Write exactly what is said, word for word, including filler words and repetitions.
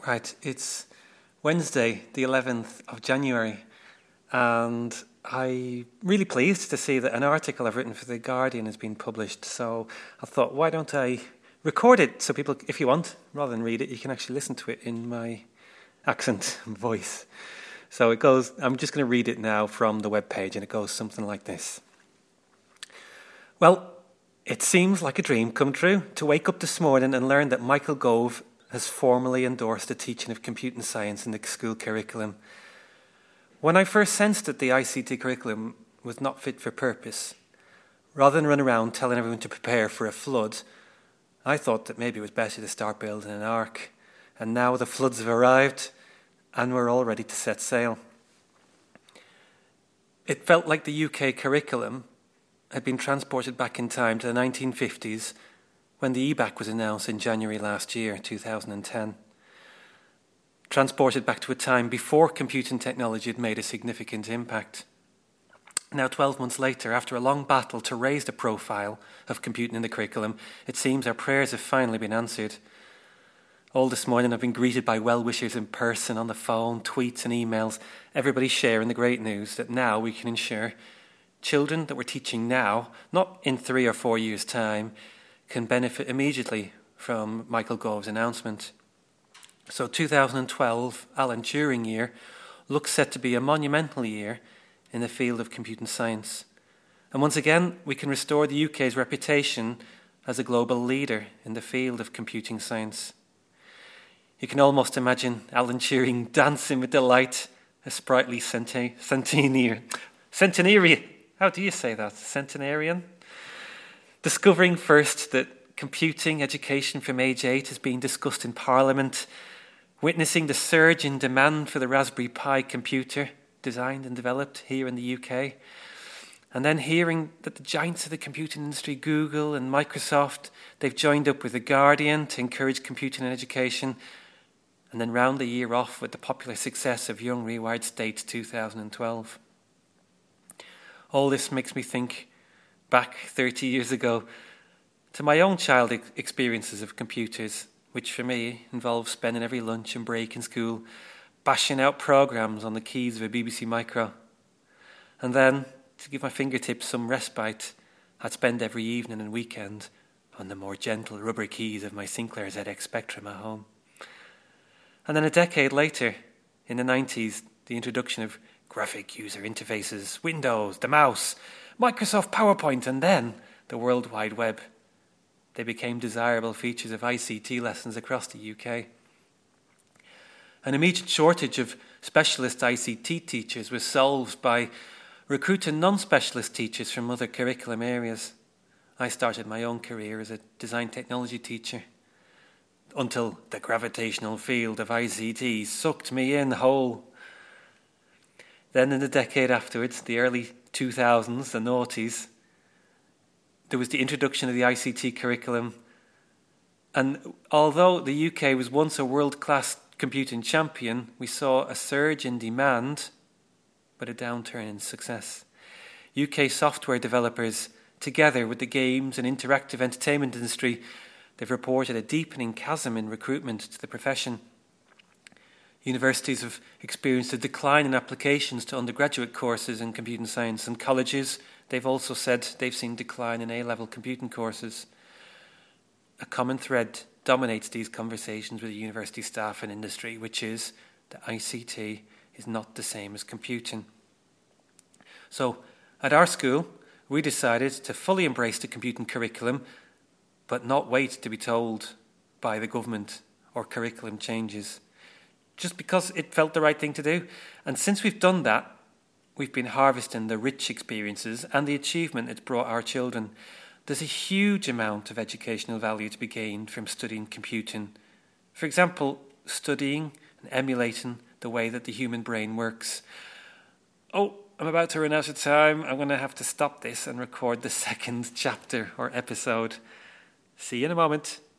Right, it's Wednesday, the eleventh of January, and I'm really pleased to see that an article I've written for The Guardian has been published. So I thought, why don't I record it so people, if you want, rather than read it, you can actually listen to it in my accent and voice. So it goes, I'm just going to read it now from the webpage, and it goes something like this. Well, it seems like a dream come true to wake up this morning and learn that Michael Gove has formally endorsed the teaching of computing science in the school curriculum. When I first sensed that the I C T curriculum was not fit for purpose, rather than run around telling everyone to prepare for a flood, I thought that maybe it was better to start building an ark. And now the floods have arrived, and we're all ready to set sail. It felt like the U K curriculum had been transported back in time to the nineteen fifties, when the E BAC was announced in January last year, two thousand ten. Transported back to a time before computing technology had made a significant impact. Now, twelve months later, after a long battle to raise the profile of computing in the curriculum, it seems our prayers have finally been answered. All this morning I've been greeted by well-wishers in person, on the phone, tweets and emails, everybody sharing the great news that now we can ensure children that we're teaching now, not in three or four years' time, can benefit immediately from Michael Gove's announcement. So two thousand twelve, Alan Turing year, looks set to be a monumental year in the field of computing science. And once again, we can restore the U K's reputation as a global leader in the field of computing science. You can almost imagine Alan Turing dancing with delight, a sprightly centi- centenarian. Centenarian, how do you say that? Centenarian? Discovering first that computing education from age eight is being discussed in Parliament, witnessing the surge in demand for the Raspberry Pi computer designed and developed here in the U K, and then hearing that the giants of the computing industry, Google and Microsoft, they've joined up with The Guardian to encourage computing in education, and then round the year off with the popular success of Young Rewired States two thousand twelve. All this makes me think back thirty years ago to my own child ex- experiences of computers, which for me involved spending every lunch and break in school bashing out programs on the keys of a B B C Micro. And then, to give my fingertips some respite, I'd spend every evening and weekend on the more gentle rubber keys of my Sinclair Z X Spectrum at home. And then a decade later, in the nineties, the introduction of graphic user interfaces, Windows, the mouse, Microsoft PowerPoint, and then the World Wide Web. They became desirable features of I C T lessons across the U K. An immediate shortage of specialist I C T teachers was solved by recruiting non-specialist teachers from other curriculum areas. I started my own career as a design technology teacher until the gravitational field of I C T sucked me in whole. Then in the decade afterwards, the early two thousands, the noughties, there was the introduction of the I C T curriculum. And although the U K was once a world-class computing champion, we saw a surge in demand, but a downturn in success. U K software developers, together with the games and interactive entertainment industry, they've reported a deepening chasm in recruitment to the profession. Universities have experienced a decline in applications to undergraduate courses in computing science, and colleges, they've also said they've seen decline in A-level computing courses. A common thread dominates these conversations with the university staff and industry, which is that I C T is not the same as computing. So, at our school, we decided to fully embrace the computing curriculum, but not wait to be told by the government or curriculum changes, just because it felt the right thing to do. And since we've done that, we've been harvesting the rich experiences and the achievement it's brought our children. There's a huge amount of educational value to be gained from studying computing. For example, studying and emulating the way that the human brain works. Oh, I'm about to run out of time. I'm going to have to stop this and record the second chapter or episode. See you in a moment.